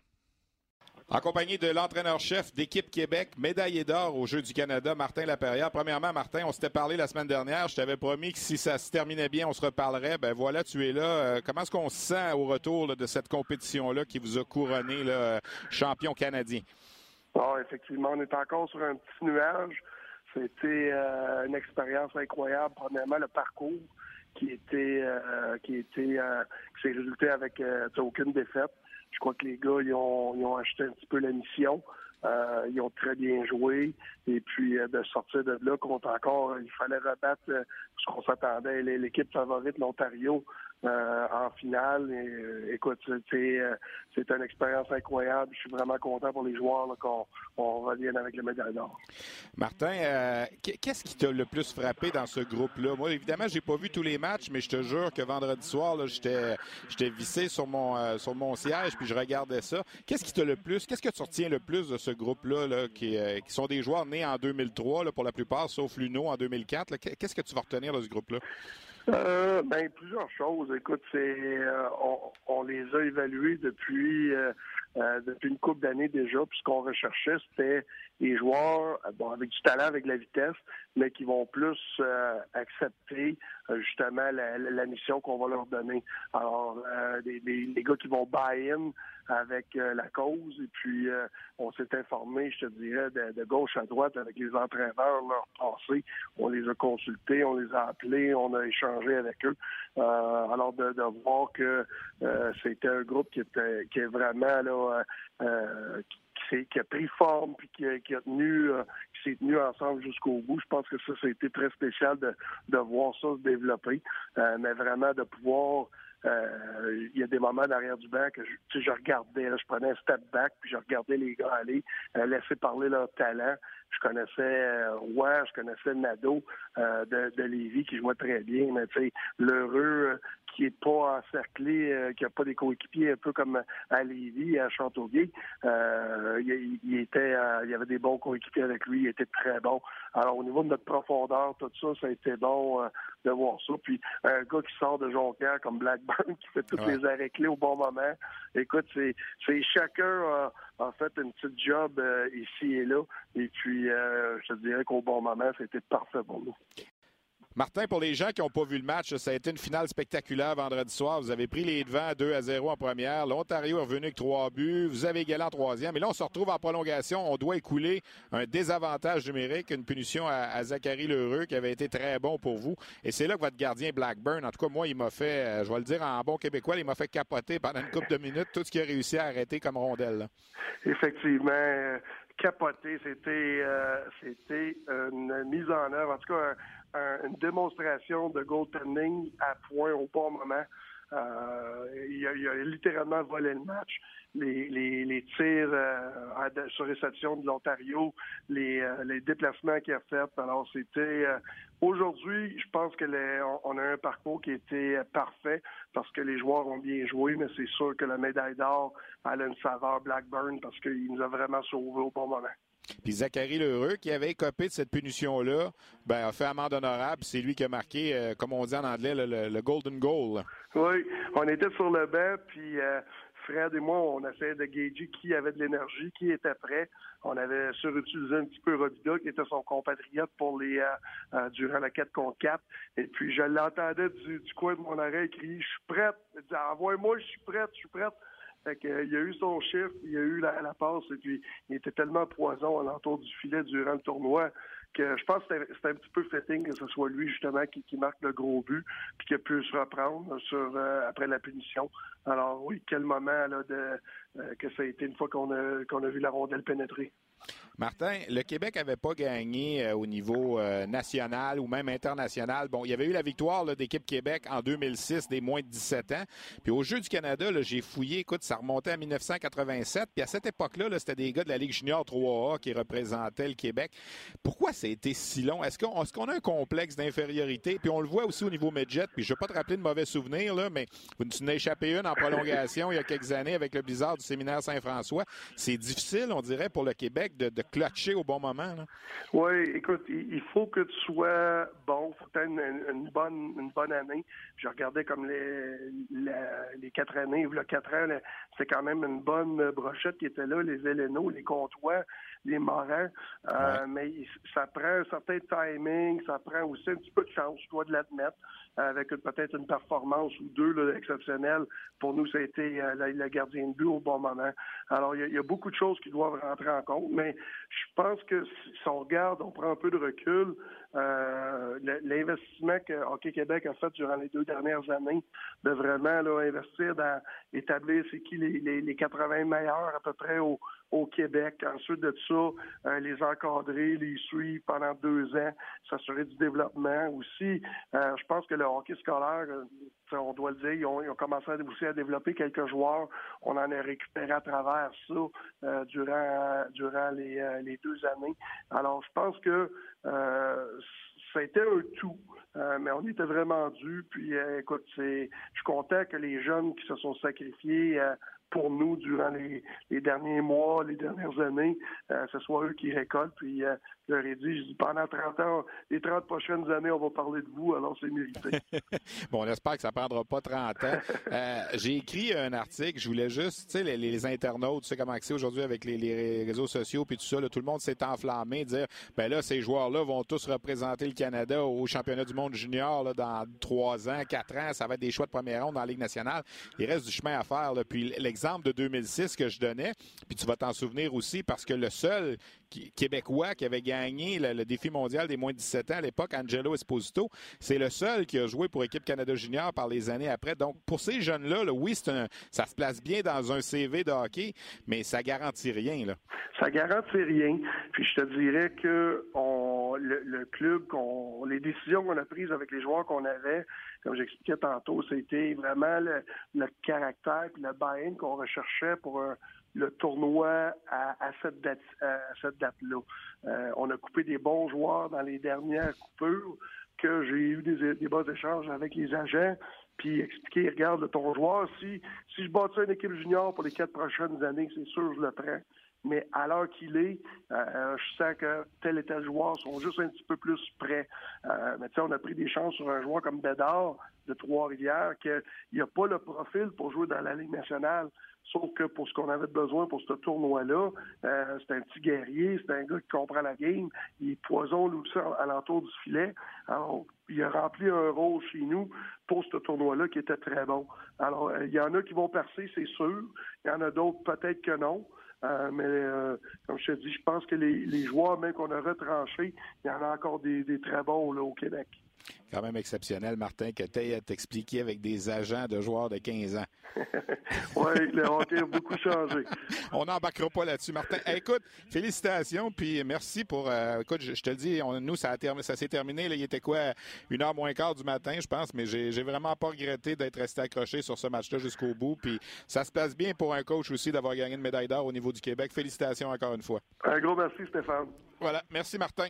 B: En compagnie de l'entraîneur-chef d'équipe Québec, médaillé d'or aux Jeux du Canada, Martin Laperrière. Premièrement, Martin, on s'était parlé la semaine dernière. Je t'avais promis que si ça se terminait bien, on se reparlerait. Ben voilà, tu es là. Euh, comment est-ce qu'on se sent au retour là, de cette compétition-là qui vous a couronné là, champion canadien?
D: Oh, effectivement, on est encore sur un petit nuage. C'était euh, une expérience incroyable. Premièrement, le parcours qui était euh, qui était euh, qui s'est résulté avec euh, aucune défaite. Je crois que les gars ils ont ils ont acheté un petit peu la mission. Euh, ils ont très bien joué. Et puis euh, de sortir de là contre encore, il fallait rebattre euh, ce qu'on s'attendait. L'équipe favorite, l'Ontario, euh, en finale. Et, euh, écoute, c'est, euh, c'est une expérience incroyable. Je suis vraiment content pour les joueurs là, qu'on on revienne avec le médaille d'or.
B: Martin, euh, qu'est-ce qui t'a le plus frappé dans ce groupe-là? Moi, évidemment, j'ai pas vu tous les matchs, mais je te jure que vendredi soir, là, j'étais, j'étais vissé sur mon, euh, sur mon siège, puis je regardais ça. Qu'est-ce qui t'a le plus, qu'est-ce que tu retiens le plus de ce groupe-là, là, qui, euh, qui sont des joueurs nés en deux mille trois, là, pour la plupart, sauf Luno en deux mille quatre. Là. Qu'est-ce que tu vas retenir de ce groupe-là?
D: Euh, ben plusieurs choses. Écoute, c'est euh, on, on les a évalués depuis euh, euh, depuis une couple d'années déjà. Puis ce qu'on recherchait, c'était des joueurs bon, avec du talent, avec de la vitesse, mais qui vont plus euh, accepter euh, justement la, la mission qu'on va leur donner. Alors, euh, des, des, des gars qui vont buy-in avec euh, la cause, et puis euh, on s'est informé, je te dirais, de, de gauche à droite avec les entraîneurs, leur passé. On les a consultés, on les a appelés, on a échangé avec eux. Euh, alors de, de voir que euh, c'était un groupe qui était qui est vraiment là euh, qui, qui a pris forme puis qui a, qui a tenu euh, qui s'est tenu ensemble jusqu'au bout. Je pense que ça, ça a été très spécial de, de voir ça se développer, euh, mais vraiment de pouvoir. Euh, il y a des moments derrière du banc que je, tu sais, je regardais, là, je prenais un step back, puis je regardais les gars aller, euh, laisser parler leur talent. Je connaissais euh, Roy, je connaissais Nadeau euh, de, de Lévis qui jouait très bien, mais tu sais, l'heureux euh, qui est pas encerclé, euh, qui a pas des coéquipiers un peu comme à Lévis, à Châteauguay. Euh, il, il était, euh, il y avait des bons coéquipiers avec lui, il était très bon. Alors au niveau de notre profondeur, tout ça, ça a été bon euh, de voir ça. Puis un gars qui sort de Jonquière comme Blackburn, qui fait tous ouais. les arrêts clés au bon moment. Écoute, c'est, c'est chacun a, a fait une petite job euh, ici et là. Et puis euh, je te dirais qu'au bon moment, c'était parfait pour nous.
B: Martin, pour les gens qui n'ont pas vu le match, ça a été une finale spectaculaire vendredi soir. Vous avez pris les devants deux à zéro en première. L'Ontario est revenu avec trois buts. Vous avez égalé en troisième. Et là, on se retrouve en prolongation. On doit écouler un désavantage numérique, une punition à, à Zachary Lheureux qui avait été très bon pour vous. Et c'est là que votre gardien Blackburn, en tout cas, moi, il m'a fait, je vais le dire en bon québécois, il m'a fait capoter pendant une couple de minutes tout ce qu'il a réussi à arrêter comme rondelle. Là.
D: Effectivement. Capoté, c'était euh, c'était une mise en œuvre, en tout cas un, un, une démonstration de goaltending à point au bon moment. Euh, il, a, il a littéralement volé le match. Les, les, les tirs euh, sur réception de l'Ontario, les, euh, les déplacements qu'il a fait. Alors c'était euh, aujourd'hui, je pense que les, on, on a un parcours qui était parfait parce que les joueurs ont bien joué, mais c'est sûr que la médaille d'or elle a une saveur Blackburn parce qu'il nous a vraiment sauvés au bon moment.
B: Puis Zachary Lheureux, qui avait écopé de cette punition-là, ben, a fait amende honorable. C'est lui qui a marqué, euh, comme on dit en anglais, le, le, le golden goal.
D: Oui, on était sur le banc, puis euh, Fred et moi, on essayait de gager qui avait de l'énergie, qui était prêt. On avait surutilisé un petit peu Robida, qui était son compatriote pour les euh, euh, durant la quatre contre quatre. Et puis, je l'entendais du, du coin de mon oreille crier « Je suis prête! » Il dit « Envoie-moi, je suis prête, je suis prête! » Fait que, euh, il a eu son chiffre, il a eu la, la passe, et puis il était tellement poison à l'entour du filet durant le tournoi que je pense que c'était, c'était un petit peu fitting que ce soit lui, justement, qui, qui marque le gros but, puis qui a pu se reprendre sur euh, après la punition. Alors oui, quel moment là, de, euh, que ça a été une fois qu'on a, qu'on a vu la rondelle pénétrer.
B: Martin, le Québec n'avait pas gagné euh, au niveau euh, national ou même international. Bon, il y avait eu la victoire là, d'équipe Québec en deux mille six des moins de dix-sept ans. Puis aux Jeux du Canada, là, j'ai fouillé, écoute, ça remontait à dix-neuf cent quatre-vingt-sept. Puis à cette époque-là, là, c'était des gars de la Ligue junior trois A qui représentaient le Québec. Pourquoi ça a été si long? Est-ce qu'on, est-ce qu'on a un complexe d'infériorité? Puis on le voit aussi au niveau midget. Puis je ne vais pas te rappeler de mauvais souvenirs, là, mais vous nous en avez échappé une en prolongation il y a quelques années avec le blizzard du séminaire Saint-François. C'est difficile, on dirait, pour le Québec de, de clutcher au bon moment. Là.
D: Oui, écoute, il faut que tu sois bon. Il faut que tu aies une, une, bonne, une bonne année. Je regardais comme les, la, les quatre années, là, quatre ans, là, c'est quand même une bonne brochette qui était là, les Hélénos, les Comtois, les Morans. Euh, ouais. Mais ça prend un certain timing, ça prend aussi un petit peu de chance, je dois de l'admettre, avec peut-être une performance ou deux là, exceptionnelles. Pour nous, ça a été euh, le gardien de but au bon moment. Alors, il y, y a beaucoup de choses qui doivent rentrer en compte, mais je pense que si on regarde, on prend un peu de recul, euh, l'investissement que Hockey Québec a fait durant les deux dernières années, de vraiment là, investir dans établir c'est qui les, les, les quatre-vingts meilleurs à peu près au, au Québec. Ensuite de ça, euh, les encadrer, les suivre pendant deux ans, s'assurer du développement aussi. Euh, je pense que le hockey scolaire, euh, on doit le dire, ils ont, ils ont commencé à, aussi à développer quelques joueurs. On en a récupéré à travers ça euh, durant, durant les, euh, les deux années. Alors, je pense que euh, ça a été un tout, euh, mais on était vraiment dû. Puis, euh, écoute, c'est, je suis content que les jeunes qui se sont sacrifiés euh, pour nous durant les, les derniers mois, les dernières années, euh, ce soit eux qui récoltent. Puis euh, je leur ai dit, je dis, pendant trente ans, les trente prochaines années, on va parler de vous, alors c'est mérité.
B: Bon, on espère que ça ne prendra pas trente ans. Euh, j'ai écrit un article, je voulais juste, tu sais, les, les internautes, tu sais comment c'est aujourd'hui avec les, les réseaux sociaux puis tout ça, là, tout le monde s'est enflammé, dire, ben là, ces joueurs-là vont tous représenter le Canada au championnat du monde junior là, dans trois ans, quatre ans, ça va être des choix de première ronde dans la Ligue nationale. Il reste du chemin à faire. Là. Puis l'exemple de deux mille six que je donnais, puis tu vas t'en souvenir aussi parce que le seul qui, Québécois qui avait gagné le, le défi mondial des moins de dix-sept ans à l'époque, Angelo Esposito, c'est le seul qui a joué pour Équipe Canada Junior par les années après. Donc, pour ces jeunes-là, là, oui, c'est un, ça se place bien dans un C V de hockey, mais ça garantit rien. Là.
D: Ça garantit rien. Puis je te dirais que on, le, le club, qu'on, les décisions qu'on a prises avec les joueurs qu'on avait, comme j'expliquais tantôt, c'était vraiment le, le caractère et le buy-in qu'on recherchait pour un, le tournoi à, à cette date, à cette date-là. Euh, on a coupé des bons joueurs dans les dernières coupures, que j'ai eu des, des bons échanges avec les agents, puis expliquer, regarde, ton joueur, si, si je bâtis une équipe junior pour les quatre prochaines années, c'est sûr, je le prends. Mais à l'heure qu'il est, euh, je sens que tel et tel joueur sont juste un petit peu plus prêts. Euh, mais tu sais, on a pris des chances sur un joueur comme Bédard de Trois-Rivières, qu'il n'a pas le profil pour jouer dans la Ligue nationale. Sauf que pour ce qu'on avait besoin pour ce tournoi-là, euh, c'est un petit guerrier, c'est un gars qui comprend la game, il est poison aussi à l'entour du filet. Alors, il a rempli un rôle chez nous pour ce tournoi-là qui était très bon. Alors, euh, il y en a qui vont percer, c'est sûr. Il y en a d'autres peut-être que non. Euh, mais euh, comme je te dis, je pense que les, les joueurs, même qu'on a retranchés, il y en a encore des, des très bons là, au Québec.
B: Quand même exceptionnel, Martin, que tu aies t'expliquer avec des agents de joueurs de quinze ans.
D: Oui, le hockey a beaucoup changé.
B: On n'embarquera pas là-dessus, Martin. Hey, écoute, félicitations, puis merci pour... Euh, écoute, je, je te le dis, on, nous, ça, a term- ça s'est terminé, là, il était quoi, une heure moins quart du matin, je pense, mais j'ai, j'ai vraiment pas regretté d'être resté accroché sur ce match-là jusqu'au bout, puis ça se passe bien pour un coach aussi d'avoir gagné une médaille d'or au niveau du Québec. Félicitations encore une fois.
D: Un gros merci, Stéphane.
B: Voilà, merci, Martin.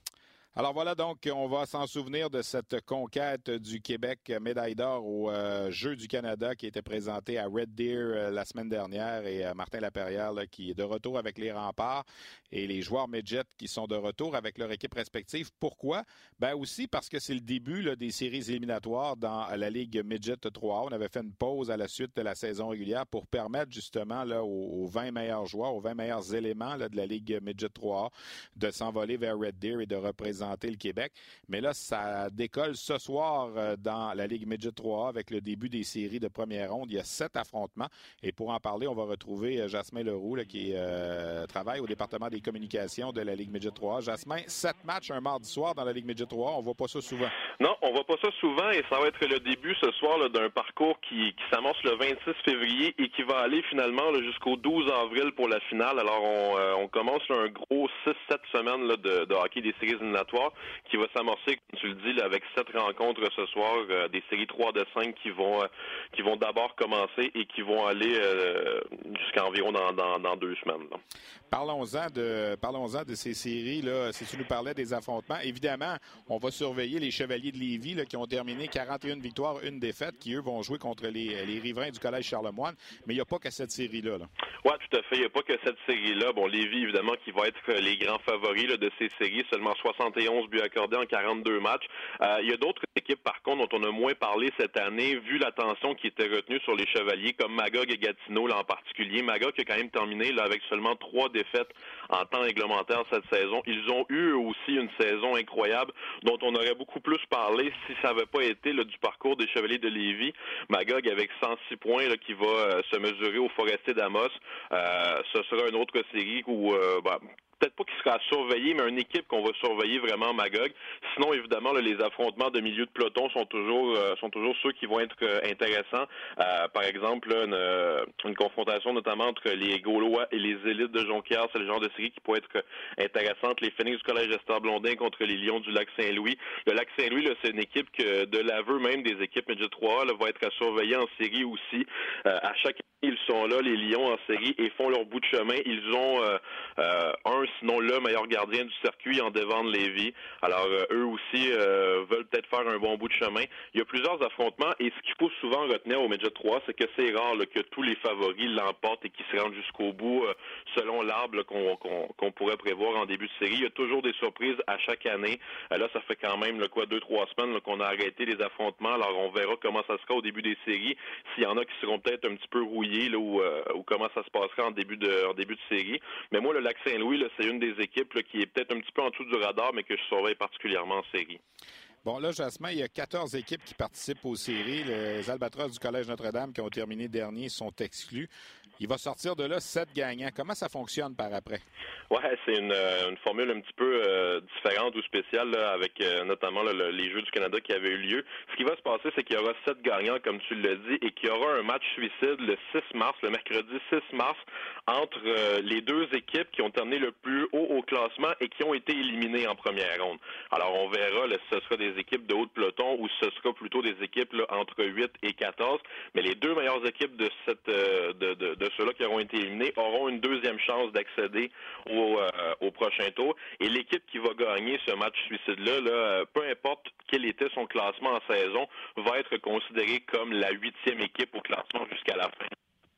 B: Alors voilà, donc, on va s'en souvenir de cette conquête du Québec médaille d'or aux euh, Jeux du Canada qui était présentée à Red Deer euh, la semaine dernière et euh, Martin Laperrière là, qui est de retour avec les remparts et les joueurs midget qui sont de retour avec leur équipe respective. Pourquoi? Ben aussi parce que c'est le début là, des séries éliminatoires dans la Ligue Midget trois A. On avait fait une pause à la suite de la saison régulière pour permettre justement là, aux, aux vingt meilleurs joueurs, aux vingt meilleurs éléments là, de la Ligue Midget trois A de s'envoler vers Red Deer et de représenter le Québec. Mais là, ça décolle ce soir euh, dans la Ligue Midget trois A avec le début des séries de première ronde. Il y a sept affrontements. Et pour en parler, on va retrouver euh, Jasmin Leroux là, qui euh, travaille au département des communications de la Ligue Midget trois A. Jasmin, sept matchs un mardi soir dans la Ligue Midget trois A. On ne voit pas ça souvent.
E: Non, on ne voit pas ça souvent et ça va être le début ce soir là, d'un parcours qui, qui s'amorce le vingt-six février et qui va aller finalement là, jusqu'au douze avril pour la finale. Alors, on, euh, on commence là, un gros six sept semaines là, de, de hockey des séries éliminatoires qui va s'amorcer, comme tu le dis, là, avec sept rencontres ce soir, euh, des séries trois de cinq qui vont euh, qui vont d'abord commencer et qui vont aller euh, jusqu'à environ dans, dans, dans deux semaines. Là.
B: Parlons-en de parlons-en de ces séries là. Si tu nous parlais des affrontements, évidemment, on va surveiller les Chevaliers de Lévis là, qui ont terminé quarante et une victoires, une défaite, qui eux vont jouer contre les, les riverains du Collège Charlemagne. Mais il n'y a pas que cette série-là. Là.
E: Oui, tout à fait. Il n'y a pas que cette série-là. Bon, Lévis, évidemment, qui va être les grands favoris là, de ces séries. Seulement soixante et onze buts accordés en quarante-deux matchs. Euh, il y a d'autres équipes, par contre, dont on a moins parlé cette année, vu l'attention qui était retenue sur les Chevaliers, comme Magog et Gatineau, là, en particulier. Magog qui a quand même terminé là, avec seulement trois défaites en temps réglementaire cette saison. Ils ont eu aussi une saison incroyable, dont on aurait beaucoup plus parlé si ça n'avait pas été là, du parcours des Chevaliers de Lévis. Magog avec cent six points là, qui va euh, se mesurer au Forestier d'Amos. Euh, ce sera une autre série où... Euh, bah, peut-être pas qu'il sera surveillé, mais une équipe qu'on va surveiller vraiment Magog. Sinon, évidemment, là, les affrontements de milieu de peloton sont toujours euh, sont toujours ceux qui vont être euh, intéressants. Euh, par exemple, là, une, euh, une confrontation notamment entre les Gaulois et les élites de Jonquière, c'est le genre de série qui pourrait être intéressante. Les Phoenix du Collège Esther Blondin contre les Lions du Lac-Saint-Louis. Le Lac-Saint-Louis, là, c'est une équipe que, de l'aveu même des équipes Midget trois A, là, va être à surveiller en série aussi. Euh, à chaque Ils sont là, les Lions en série, et font leur bout de chemin. Ils ont euh, euh, un, sinon le meilleur gardien du circuit en Devon Levi. Alors, euh, eux aussi euh, veulent peut-être faire un bon bout de chemin. Il y a plusieurs affrontements, et ce qu'il faut souvent retenir au Midget trois, c'est que c'est rare là, que tous les favoris l'emportent et qu'ils se rendent jusqu'au bout euh, selon l'arbre là, qu'on, qu'on, qu'on pourrait prévoir en début de série. Il y a toujours des surprises à chaque année. Euh, là, ça fait quand même là, quoi, deux, trois semaines là, qu'on a arrêté les affrontements. Alors, on verra comment ça sera au début des séries. S'il y en a qui seront peut-être un petit peu rouillés, Là, ou, euh, ou comment ça se passera en début de en début de série. Mais moi, le Lac-Saint-Louis, là, c'est une des équipes là, qui est peut-être un petit peu en dessous du radar, mais que je surveille particulièrement en série.
B: Bon, là, Jasmin, il y a quatorze équipes qui participent aux séries. Les Albatros du Collège Notre-Dame qui ont terminé dernier sont exclus. Il va sortir de là sept gagnants. Comment ça fonctionne par après?
E: Oui, c'est une, une formule un petit peu euh, différente ou spéciale là, avec euh, notamment là, le, les Jeux du Canada qui avaient eu lieu. Ce qui va se passer, c'est qu'il y aura sept gagnants, comme tu l'as dit, et qu'il y aura un match suicide le six mars, le mercredi six mars, entre euh, les deux équipes qui ont terminé le plus haut au classement et qui ont été éliminées en première ronde. Alors, on verra, là, si ce sera des équipes de haut de peloton ou si ce sera plutôt des équipes là, entre huit et quatorze. Mais les deux meilleures équipes de, cette, euh, de, de, de ceux-là qui auront été éliminés auront une deuxième chance d'accéder au, euh, au prochain tour. Et l'équipe qui va gagner ce match suicide-là, là, peu importe quel était son classement en saison, va être considérée comme la huitième équipe au classement jusqu'à la fin.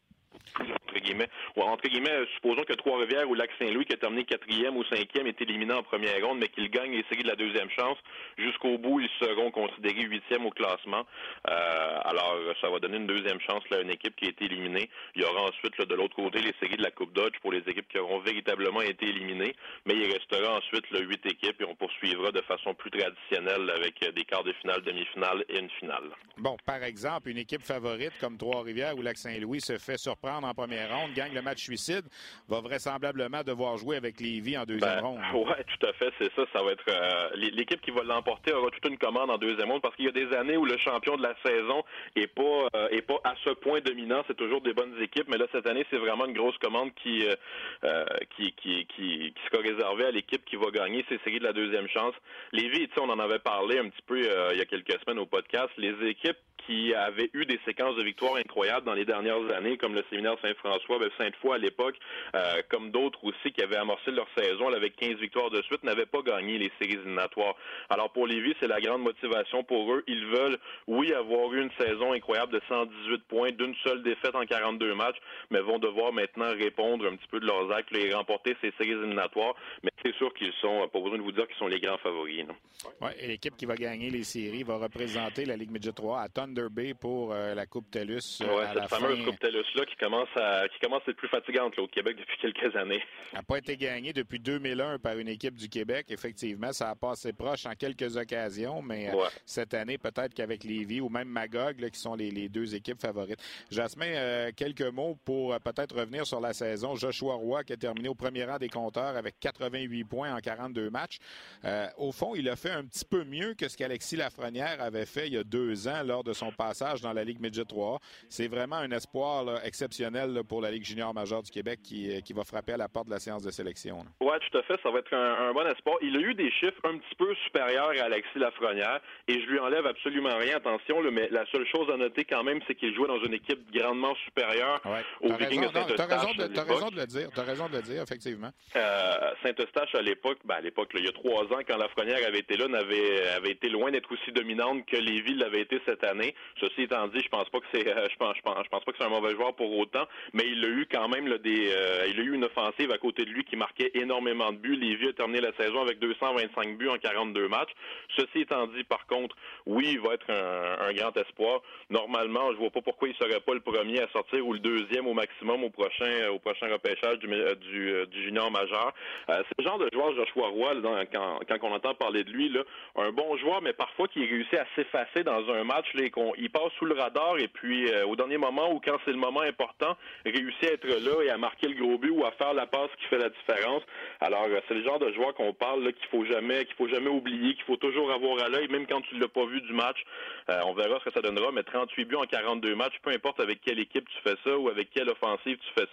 E: Entre guillemets, ou entre guillemets, supposons que Trois-Rivières ou Lac-Saint-Louis, qui a terminé quatrième ou cinquième, est éliminé en première ronde, mais qu'il gagne les séries de la deuxième chance, jusqu'au bout, ils seront considérés huitième au classement. Euh, alors, ça va donner une deuxième chance là, à une équipe qui a été éliminée. Il y aura ensuite, là, de l'autre côté, les séries de la Coupe Dodge pour les équipes qui auront véritablement été éliminées, mais il restera ensuite là, huit équipes et on poursuivra de façon plus traditionnelle avec des quarts de finale, demi-finale et une finale.
B: Bon, par exemple, une équipe favorite comme Trois-Rivières ou Lac-Saint-Louis se fait surprendre en première ronde, gagne le match suicide, va vraisemblablement devoir jouer avec Lévis en deuxième
E: ben,
B: ronde.
E: Oui, tout à fait, c'est ça. Ça va être euh, l'équipe qui va l'emporter aura toute une commande en deuxième ronde parce qu'il y a des années où le champion de la saison est pas euh, est pas à ce point dominant. C'est toujours des bonnes équipes, mais là cette année c'est vraiment une grosse commande qui euh, qui, qui qui qui sera réservée à l'équipe qui va gagner ces séries de la deuxième chance. Lévis, tu sais, on en avait parlé un petit peu euh, il y a quelques semaines au podcast. Les équipes qui avaient eu des séquences de victoires incroyables dans les dernières années, comme le Séminaire Saint-François, ben Sainte-Foy à l'époque, euh, comme d'autres aussi qui avaient amorcé leur saison avec quinze victoires de suite, n'avaient pas gagné les séries éliminatoires. Alors pour Lévis, c'est la grande motivation pour eux. Ils veulent, oui, avoir eu une saison incroyable de cent dix-huit points, d'une seule défaite en quarante-deux matchs, mais vont devoir maintenant répondre un petit peu de leurs actes et remporter ces séries éliminatoires. Mais c'est sûr qu'ils sont, pas besoin de vous dire qu'ils sont les grands favoris.
B: Oui, et l'équipe qui va gagner les séries va représenter la Ligue Midget trois à Thunder Bay pour euh, la Coupe TELUS. Euh,
E: ouais,
B: à
E: cette
B: la
E: fameuse
B: fin...
E: Coupe TELUS-là qui commence à qui commence à être plus fatigante là, au Québec depuis quelques années.
B: Elle n'a pas été gagnée depuis deux mille un par une équipe du Québec. Effectivement, ça a passé proche en quelques occasions, mais euh,
E: ouais.
B: cette année, peut-être qu'avec Lévis ou même Magog, là, qui sont les, les deux équipes favorites. Jasmin, euh, quelques mots pour euh, peut-être revenir sur la saison. Joshua Roy qui a terminé au premier rang des compteurs avec quatre-vingt-huit points en quarante-deux matchs. Euh, au fond, il a fait un petit peu mieux que ce qu'Alexis Lafrenière avait fait il y a deux ans lors de son passage dans la Ligue Midget trois. C'est vraiment un espoir là, exceptionnel là, pour la Ligue junior majeure du Québec qui, qui va frapper à la porte de la séance de sélection.
E: Oui, tout à fait. Ça va être un, un bon espoir. Il a eu des chiffres un petit peu supérieurs à Alexis Lafrenière et je lui enlève absolument rien. Attention, là, mais la seule chose à noter quand même, c'est qu'il jouait dans une équipe grandement supérieure
B: ouais.
E: aux Vikings de Saint-Eustache.
B: Tu as raison, de, raison de le dire. Tu as raison de le dire, effectivement.
E: Euh, Saint-Eustache, à l'époque, ben à l'époque, là, il y a trois ans, quand Lafrenière avait été là, n'avait avait été loin d'être aussi dominante que Lévis l'avait été cette année. Ceci étant dit, je pense pas que c'est euh, je pense je pense je pense pas que c'est un mauvais joueur pour autant, mais il a eu quand même là, des euh, il a eu une offensive à côté de lui qui marquait énormément de buts. Lévis a terminé la saison avec deux cent vingt-cinq buts en quarante-deux matchs. Ceci étant dit, par contre, oui, il va être un, un grand espoir. Normalement, je vois pas pourquoi il serait pas le premier à sortir ou le deuxième au maximum au prochain au prochain repêchage du du, du junior majeur. Euh, c'est le genre de joueur Joshua Roy là, dans, quand quand on entend parler de lui là, un bon joueur, mais parfois qui réussit à s'effacer dans un match là, et qu'on il passe sous le radar et puis euh, au dernier moment ou quand c'est le moment important, réussit à être là et à marquer le gros but ou à faire la passe qui fait la différence. Alors euh, c'est le genre de joueur qu'on parle là, qu'il faut jamais qu'il faut jamais oublier, qu'il faut toujours avoir à l'œil, même quand tu l'as pas vu du match. Euh, on verra ce que ça donnera, mais trente-huit buts en quarante-deux matchs, peu importe avec quelle équipe tu fais ça ou avec quelle offensive tu fais ça,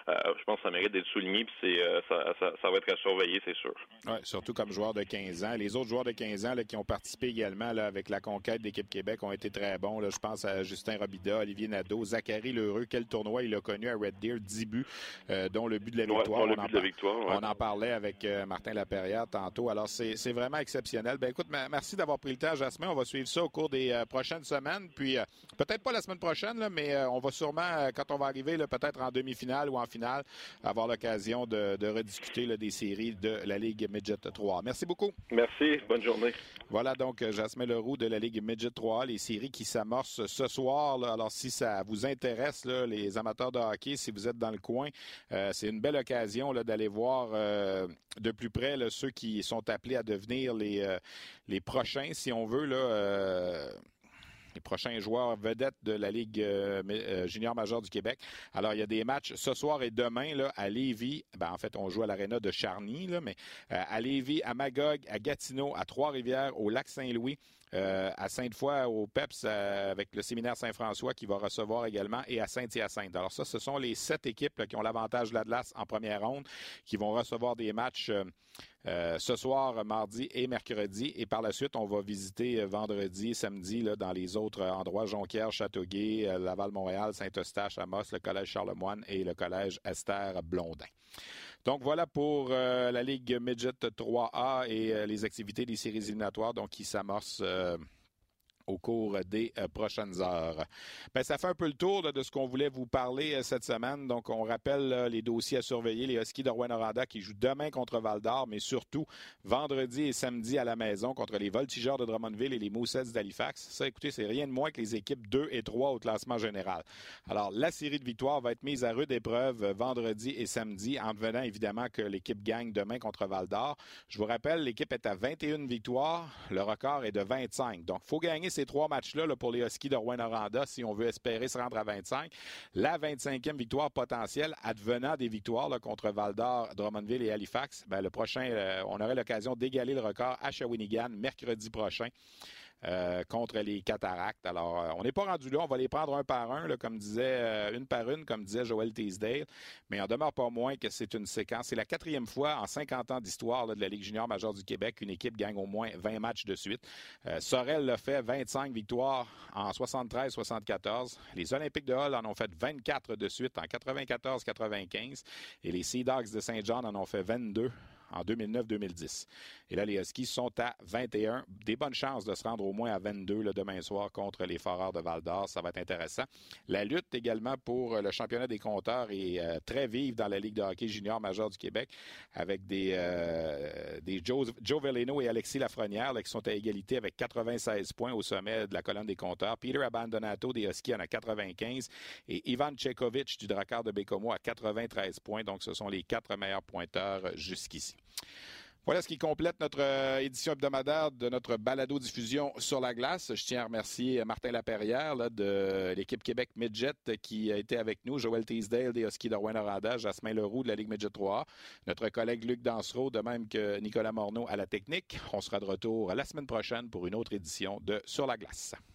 E: euh, je pense que ça mérite d'être souligné, puis c'est, euh, ça, ça, ça va être à surveiller, c'est sûr.
B: Oui, surtout comme joueur de quinze ans. Les autres joueurs de quinze ans là, qui ont participé également là, avec la conquête d'équipe Québec ont été très bons. Là. Je pense à Justin Robida, Olivier Nadeau, Zachary Lheureux. Quel tournoi il a connu à Red Deer, dix buts, euh, dont le but de la victoire.
E: Ouais,
B: on,
E: le
B: en
E: but de la victoire ouais.
B: on en parlait avec euh, Martin Laperrière tantôt. Alors, c'est, c'est vraiment exceptionnel. Ben écoute, ma- merci d'avoir pris le temps, Jasmin. On va suivre ça au cours des euh, prochaines semaines. Puis, euh, peut-être pas la semaine prochaine, là, mais euh, on va sûrement, euh, quand on va arriver là, peut-être en demi-finale ou en finale, avoir l'occasion de, de rediscuter là, des séries de la Ligue Midget trois A. Merci beaucoup.
E: Merci. Bonne journée.
B: Voilà donc Jasmin Leroux de la Ligue Midget trois A, les séries qui s'amorcent ce soir. Là. Alors, si ça vous intéresse, là, les amateurs de hockey, si vous êtes dans le coin, euh, c'est une belle occasion là, d'aller voir euh, de plus près là, ceux qui sont appelés à devenir les, euh, les prochains, si on veut, là, euh, les prochains joueurs vedettes de la Ligue euh, junior majeure du Québec. Alors, il y a des matchs ce soir et demain là, à Lévis. Ben, en fait, on joue à l'aréna de Charny, là, mais euh, à Lévis, à Magog, à Gatineau, à Trois-Rivières, au Lac-Saint-Louis, euh, à Sainte-Foy, au Peps, euh, avec le séminaire Saint-François qui va recevoir également, et à Saint-Hyacinthe. Alors ça, ce sont les sept équipes là, qui ont l'avantage de l'Atlas en première ronde, qui vont recevoir des matchs euh, Euh, ce soir, mardi et mercredi. Et par la suite, on va visiter euh, vendredi et samedi là, dans les autres euh, endroits, Jonquière, Châteauguay, euh, Laval-Montréal, Saint-Eustache, Amos, le Collège Charlemagne et le Collège Esther Blondin. Donc voilà pour euh, la Ligue Midget trois A et euh, les activités des séries éliminatoires donc, qui s'amorcent euh, au cours des euh, prochaines heures. Bien, ça fait un peu le tour là, de ce qu'on voulait vous parler euh, cette semaine. Donc, on rappelle là, les dossiers à surveiller. Les Huskies de Rouyn-Noranda qui jouent demain contre Val-d'Or, mais surtout vendredi et samedi à la maison contre les Voltigeurs de Drummondville et les Mooseheads d'Halifax. Ça, écoutez, c'est rien de moins que les équipes deux et trois au classement général. Alors, la série de victoires va être mise à rude épreuve vendredi et samedi, en devenant évidemment que l'équipe gagne demain contre Val-d'Or. Je vous rappelle, l'équipe est à vingt et une victoires. Le record est de vingt-cinq. Donc, il faut gagner ces trois matchs-là là, pour les Huskies de Rouyn-Noranda si on veut espérer se rendre à vingt-cinq. La vingt-cinquième victoire potentielle advenant des victoires là, contre Val-d'Or, Drummondville et Halifax, ben, le prochain, euh, on aurait l'occasion d'égaler le record à Shawinigan mercredi prochain. Euh, contre les Cataractes. Alors, euh, on n'est pas rendu là. On va les prendre un par un, là, comme disait, euh, une par une, comme disait Joël Teasdale. Mais on demeure pas moins que c'est une séquence. C'est la quatrième fois en cinquante ans d'histoire là, de la Ligue junior majeure du Québec qu'une équipe gagne au moins vingt matchs de suite. Euh, Sorel l'a fait, vingt-cinq victoires en soixante-treize soixante-quatorze. Les Olympiques de Hull en ont fait vingt-quatre de suite en quatre-vingt-quatorze quatre-vingt-quinze. Et les Sea Dogs de Saint-John en ont fait vingt-deux en deux mille neuf deux mille dix. Et là, les Huskies sont à vingt et un. Des bonnes chances de se rendre au moins à vingt-deux le demain soir contre les Foreurs de Val-d'Or. Ça va être intéressant. La lutte également pour le championnat des compteurs est euh, très vive dans la Ligue de hockey junior majeure du Québec avec des, euh, des Joe, Joe Veleno et Alexis Lafrenière là, qui sont à égalité avec quatre-vingt-seize points au sommet de la colonne des compteurs. Peter Abandonato des Huskies en a quatre-vingt-quinze et Ivan Tchekovic du Drakkar de Bécomo à quatre-vingt-treize points. Donc, ce sont les quatre meilleurs pointeurs jusqu'ici. Voilà ce qui complète notre euh, édition hebdomadaire de notre balado-diffusion sur la glace. Je tiens à remercier Martin Laperrière là, de l'équipe Québec Midget qui a été avec nous, Joël Teasdale des Huskies de Rouyn-Noranda, Jasmin Leroux de la Ligue Midget trois A, notre collègue Luc Dansereau, de même que Nicolas Morneau à la technique. On sera de retour la semaine prochaine pour une autre édition de Sur la glace.